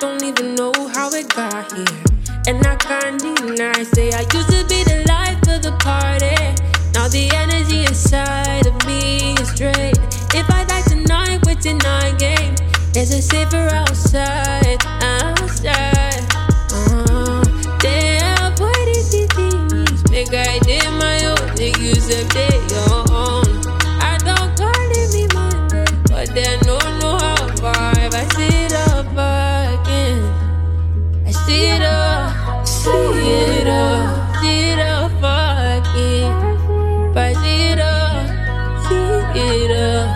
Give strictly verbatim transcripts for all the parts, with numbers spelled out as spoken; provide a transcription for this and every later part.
don't even know how it got here. And I can't deny, say I used to be the life of the party. Now the energy inside of me is drained. If I die tonight with tonight game, there's a safer outside, outside. Uh, damn, boy, these things make I did my own, they use up their own. I don't call it me Monday, but they don't know how far. If I sit up again, I sit up, sit up, sit up again. If I sit up, sit up.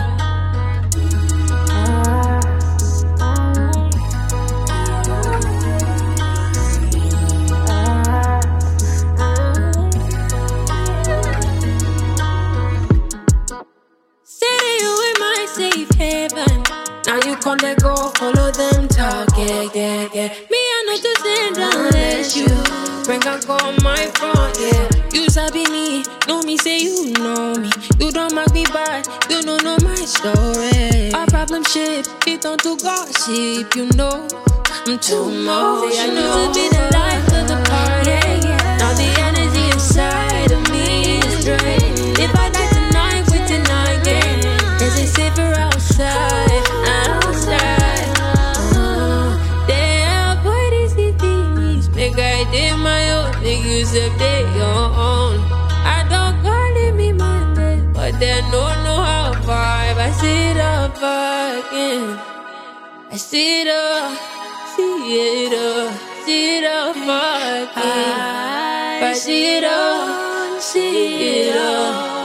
Safe haven. Now you can't let go, follow them talk, yeah, yeah, yeah. Me, I know to stand unless you bring a go on my front, yeah. You sabi me, know me, say you know me. You don't make me bad, you don't know my story. Our problem shit, it don't do gossip, you know. I'm too emotional. I used to be the life of the party, yeah. Now the energy inside of me is drained. If I die tonight with tonight, yeah. There's a safer outside, outside. Uh, damn, boy, these things make I did my own, they use up their own. I don't call it me Monday, but they don't know how far. If I sit up again, I sit up, sit up, sit up again. If I sit up, sit up.